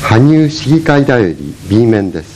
羽生市議会だより B 面です。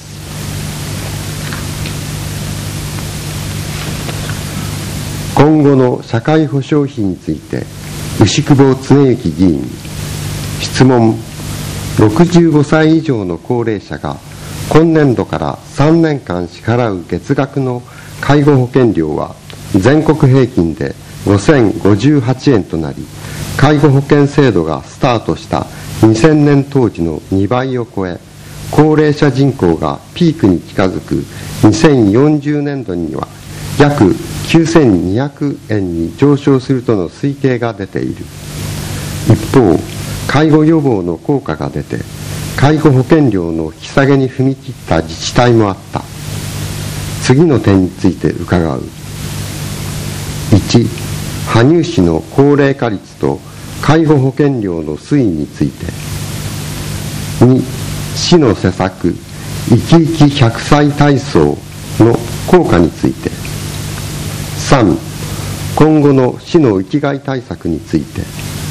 今後の社会保障費について牛久保恒之議員。質問。65歳以上の高齢者が今年度から3年間支払う月額の介護保険料は全国平均で5058円となり、介護保険制度がスタートした2000年当時の2倍を超え、高齢者人口がピークに近づく2040年度には約9200円に上昇するとの推計が出ている。一方、介護予防の効果が出て介護保険料の引き下げに踏み切った自治体もあった。次の点について伺う。1、羽生市の高齢化率と介護保険料の推移について。2、市の施策いきいき100歳体操の効果について。3、今後の市の生きがい対策について。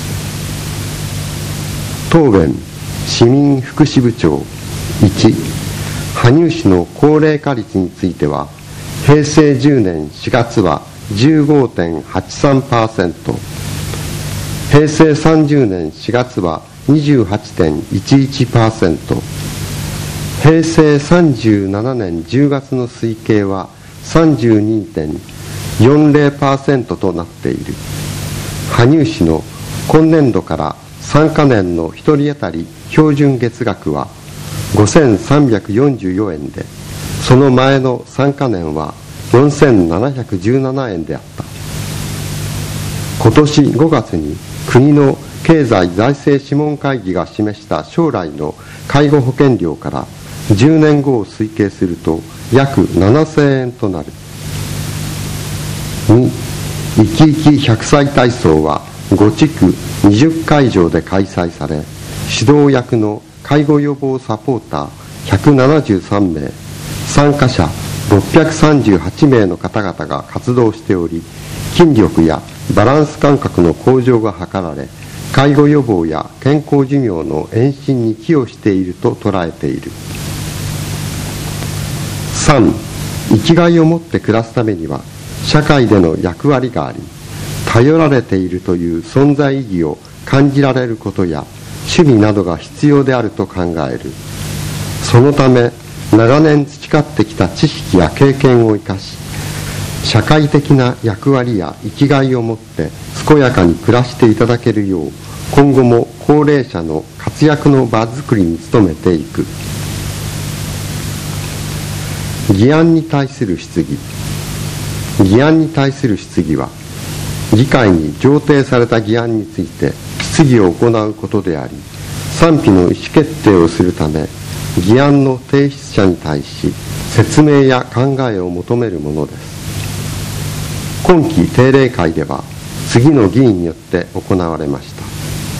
答弁。市民福祉部長。1、羽生市の高齢化率については、平成10年4月は 15.83%、平成30年4月は 28.11%、平成37年10月の推計は 32.40% となっている。羽生市の今年度から3カ年の1人当たり標準月額は5344円で、その前の3カ年は4717円であった。今年5月に国の経済財政諮問会議が示した将来の介護保険料から10年後を推計すると約7000円となる。2、いきいき100歳体操は5地区20会場で開催され、指導役の介護予防サポーター173名、参加者638名の方々が活動しており、筋力やバランス感覚の向上が図られ、介護予防や健康寿命の延伸に寄与していると捉えている。3、生きがいを持って暮らすためには社会での役割があり、頼られているという存在意義を感じられることや趣味などが必要であると考える。そのため長年培ってきた知識や経験を生かし、社会的な役割や生きがいを持って健やかに暮らしていただけるよう、今後も高齢者の活躍の場づくりに努めていく。議案に対する質疑。議案に対する質疑は、議会に上呈された議案について質疑を行うことであり、賛否の意思決定をするため、議案の提出者に対し説明や考えを求めるものです。今期定例会では次の議員によって行われました。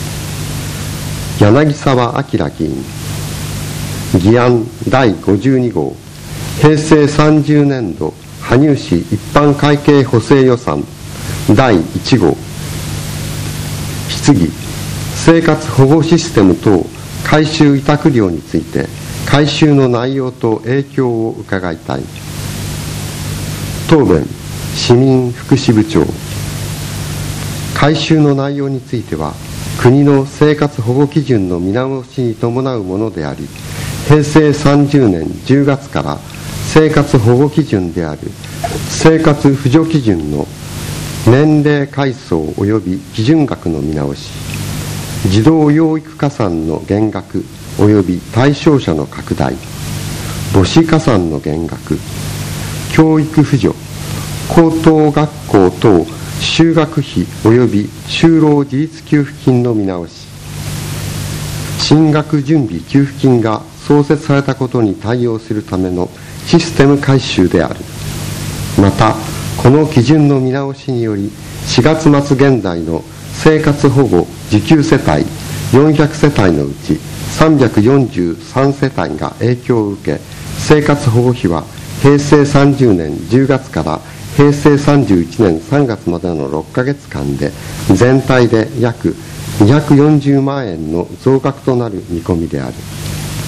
柳沢明議員。議案第52号、平成30年度羽生市一般会計補正予算第1号。質疑。生活保護システム等改修委託料について改修の内容と影響を伺いたい。答弁。市民福祉部長。改修の内容については国の生活保護基準の見直しに伴うものであり、平成30年10月から生活保護基準である生活扶助基準の年齢階層及び基準額の見直し、児童養育加算の減額及び対象者の拡大、母子加算の減額、教育扶助、高等学校等就学費及び就労自立給付金の見直し、進学準備給付金が創設されたことに対応するためのシステム改修である。また、この基準の見直しにより、4月末現在の生活保護受給世帯400世帯のうち343世帯が影響を受け、生活保護費は平成30年10月から平成31年3月までの6ヶ月間で全体で約240万円の増額となる見込みである。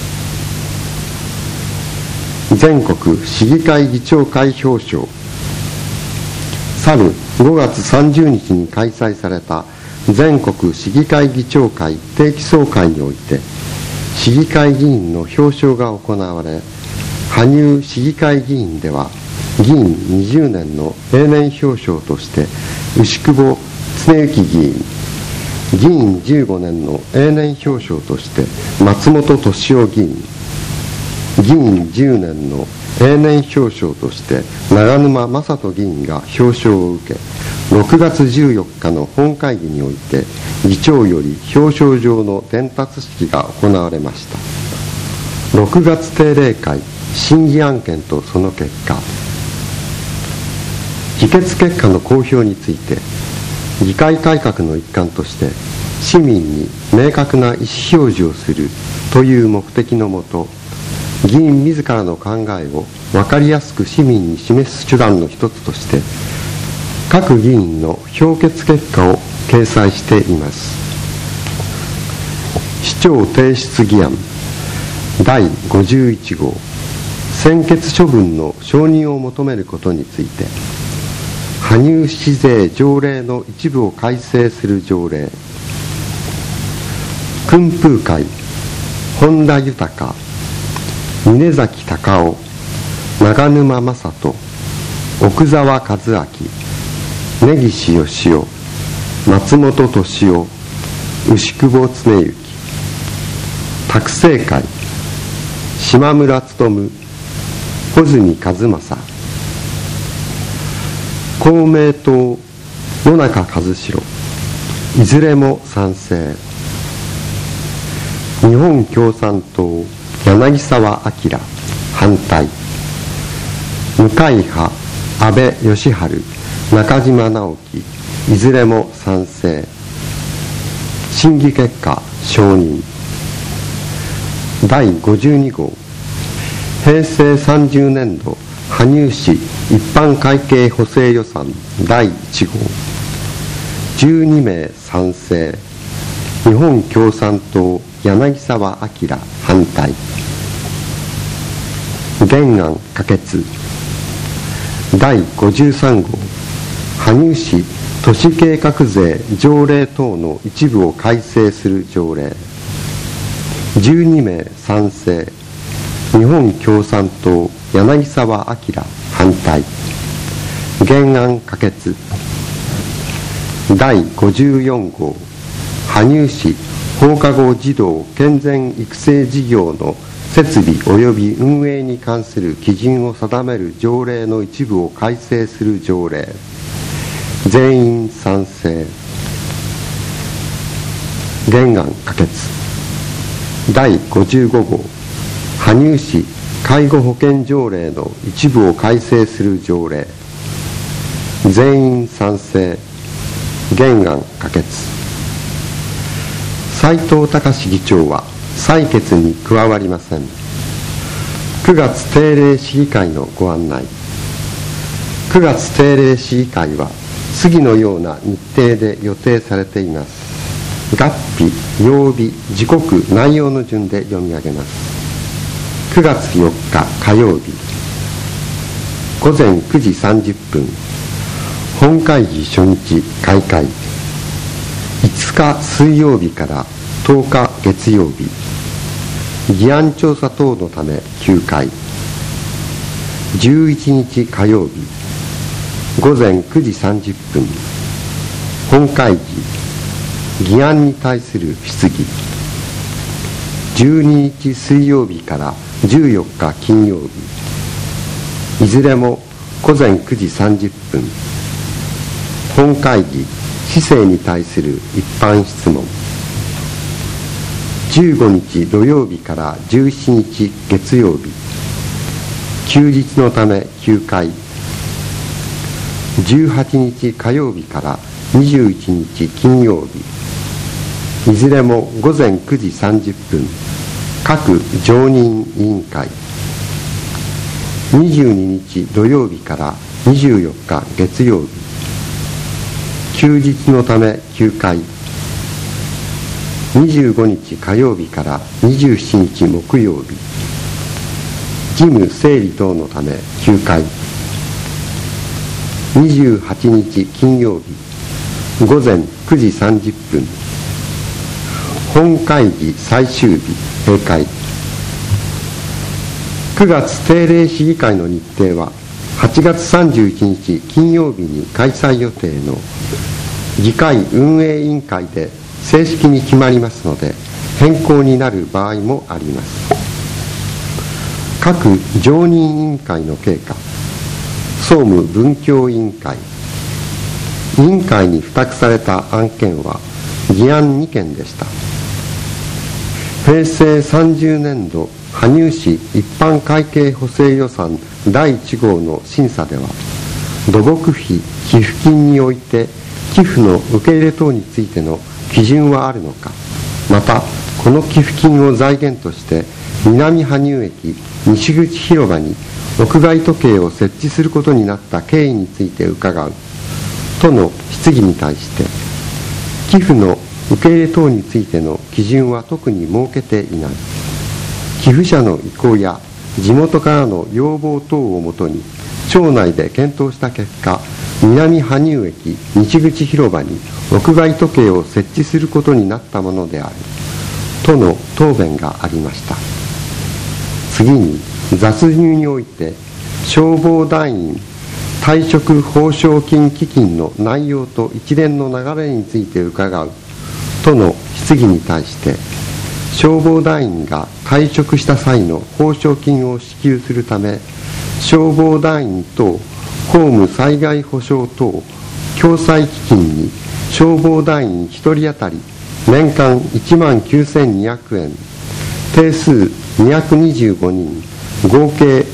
全国市議会議長会表彰。去る5月30日に開催された全国市議会議長会定期総会において、市議会議員の表彰が行われ、羽生市議会議員では議員20年の永年表彰として牛久保恒之議員、議員15年の永年表彰として松本敏夫議員、議員10年の永年表彰として長沼正人議員が表彰を受け、6月14日の本会議において議長より表彰状の伝達式が行われました。6月定例会審議案件とその結果。議決結果の公表について、議会改革の一環として市民に明確な意思表示をするという目的のもと、議員自らの考えを分かりやすく市民に示す手段の一つとして各議員の評決結果を掲載しています。市長提出議案第51号、専決処分の承認を求めることについて、羽生市税条例の一部を改正する条例。訓風会本田豊、峯崎隆夫、長沼正人、奥沢和明、根岸義雄、松本敏夫、牛久保恒之。拓政会島村勉、穂積一正。公明党野中一代、いずれも賛成。日本共産党柳沢明、反対。無会派安倍義治、中島直樹、いずれも賛成。審議結果承認。第52号、平成30年度羽生市一般会計補正予算第1号。12名賛成。日本共産党柳沢明、反対。原案可決。第53号、羽生市都市計画税条例等の一部を改正する条例。12名賛成。日本共産党柳沢明、反対。原案可決。第54号、羽生市放課後児童健全育成事業の設備及び運営に関する基準を定める条例の一部を改正する条例。全員賛成。原案可決。第55号、羽生市介護保険条例の一部を改正する条例。全員賛成。原案可決。斉藤隆議長は採決に加わりません。9月定例市議会のご案内。9月定例市議会は次のような日程で予定されています。月日、曜日、時刻、内容の順で読み上げます。9月4日火曜日、午前9時30分、本会議初日開会。5日水曜日から10日月曜日、議案調査等のため休会。11日火曜日、午前9時30分、本会議、議案に対する質疑。12日水曜日から14日金曜日、いずれも午前9時30分、本会議、市政に対する一般質問。15日土曜日から17日月曜日、休日のため休会。18日火曜日から21日金曜日、いずれも午前9時30分、各常任委員会。22日土曜日から24日月曜日、休日のため休会。25日火曜日から27日木曜日、 事務整理等のため休会。28日金曜日午前9時30分、本会議最終日閉会。9月定例市議会の日程は8月31日金曜日に開催予定の議会運営委員会で正式に決まりますので、変更になる場合もあります。各常任委員会の経過。総務文教委員会。委員会に付託された案件は議案2件でした。平成30年度羽生市一般会計補正予算第1号の審査では、土木費寄付金において寄付の受け入れ等についての基準はあるのか、またこの寄付金を財源として南羽生駅西口広場に屋外時計を設置することになった経緯について伺うとの質疑に対して、寄付の受け入れ等についての基準は特に設けていない。寄付者の意向や地元からの要望等をもとに町内で検討した結果、南羽生駅西口広場に屋外時計を設置することになったものであるとの答弁がありました。次に雑入において消防団員退職報奨金基金の内容と一連の流れについて伺うとの質疑に対して、消防団員が退職した際の報奨金を支給するため、消防団員等公務災害保障等共済基金に消防団員1人当たり年間19,200円、定数225人、合計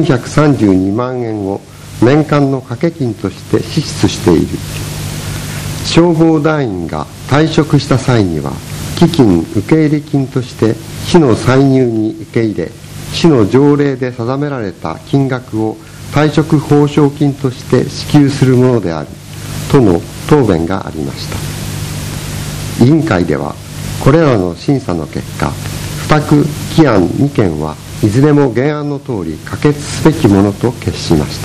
432万円を年間の掛け金として支出している。消防団員が退職した際には、基金受け入れ金として市の歳入に受け入れ、市の条例で定められた金額を退職報奨金として支給するものであるとの答弁がありました。委員会ではこれらの審査の結果、付託議案2件はいずれも原案のとおり可決すべきものと決しました。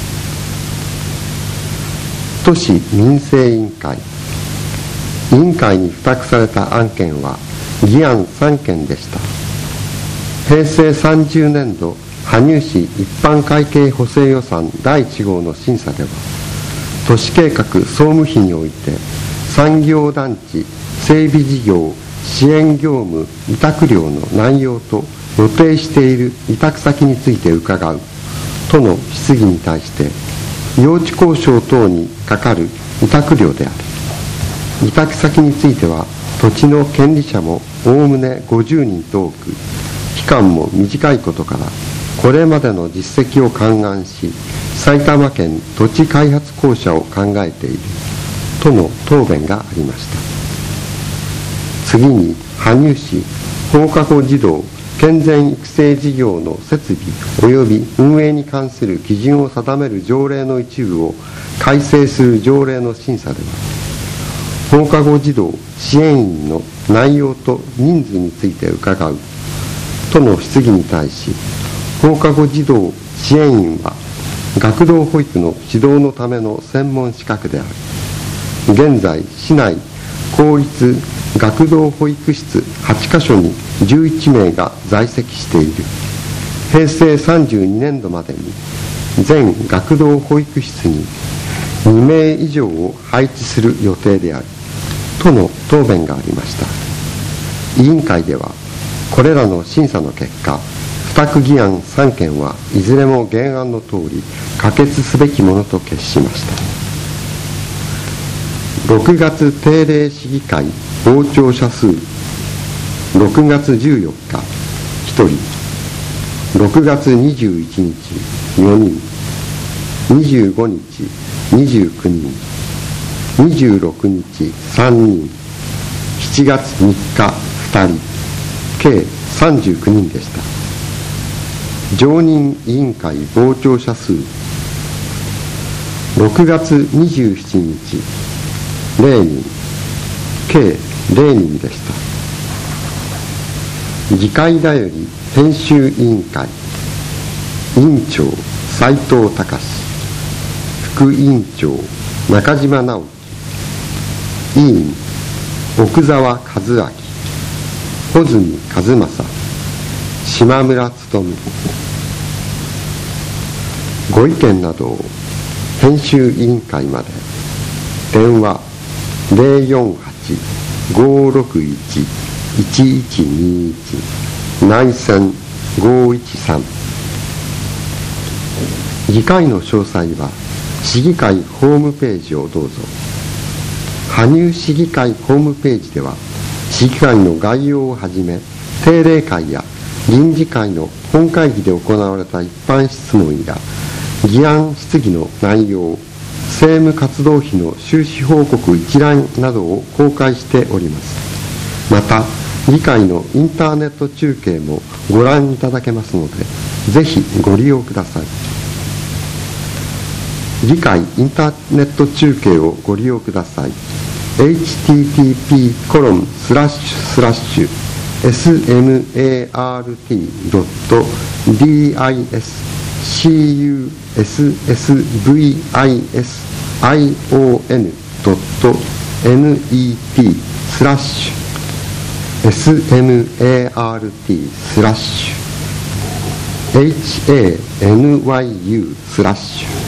都市民生委員会。委員会に付託された案件は議案3件でした。平成30年度羽生市一般会計補正予算第1号の審査では、都市計画総務費において産業団地整備事業支援業務委託料の内容と予定している委託先について伺うとの質疑に対して、用地交渉等にかかる委託料である。委託先については土地の権利者もおおむね50人と多く、期間も短いことから、これまでの実績を勘案し、埼玉県土地開発公社を考えているとの答弁がありました。次に羽生市放課後児童健全育成事業の設備及び運営に関する基準を定める条例の一部を改正する条例の審査では、放課後児童支援員の内容と人数について伺うとの質疑に対し、放課後児童支援員は学童保育の指導のための専門資格である。現在市内公立学童保育室8カ所に11名が在籍している。平成32年度までに全学童保育室に2名以上を配置する予定であるとの答弁がありました。委員会ではこれらの審査の結果、付託議案3件はいずれも原案のとおり可決すべきものと決しました。6月定例市議会傍聴者数6月14日1人、6月21日4人、25日29人、26日3人、7月3日2人、計39人でした。常任委員会傍聴者数6月27日0人、計0人でした。議会だより編集委員会委員長斉藤隆、副委員長中島直樹、委員奥沢和明、穂積和正、島村勉。ご意見などを編集委員会まで。電話 048-561-1121 内線513。議会の詳細は市議会ホームページをどうぞ。羽生市議会ホームページでは、市議会の概要をはじめ、定例会や臨時会の本会議で行われた一般質問や議案質疑の内容、政務活動費の収支報告一覧などを公開しております。また、議会のインターネット中継もご覧いただけますので、ぜひご利用ください。議会インターネット中継をご利用ください。http://smart.dispute.hanyu/hanyuu/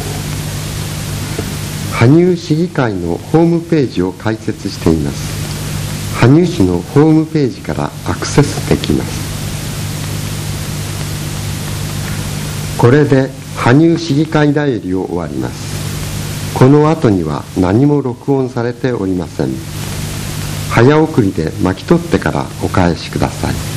羽生市議会のホームページを開設しています。羽生市のホームページからアクセスできます。これで羽生市議会だよりを終わります。この後には何も録音されておりません。早送りで巻き取ってからお返しください。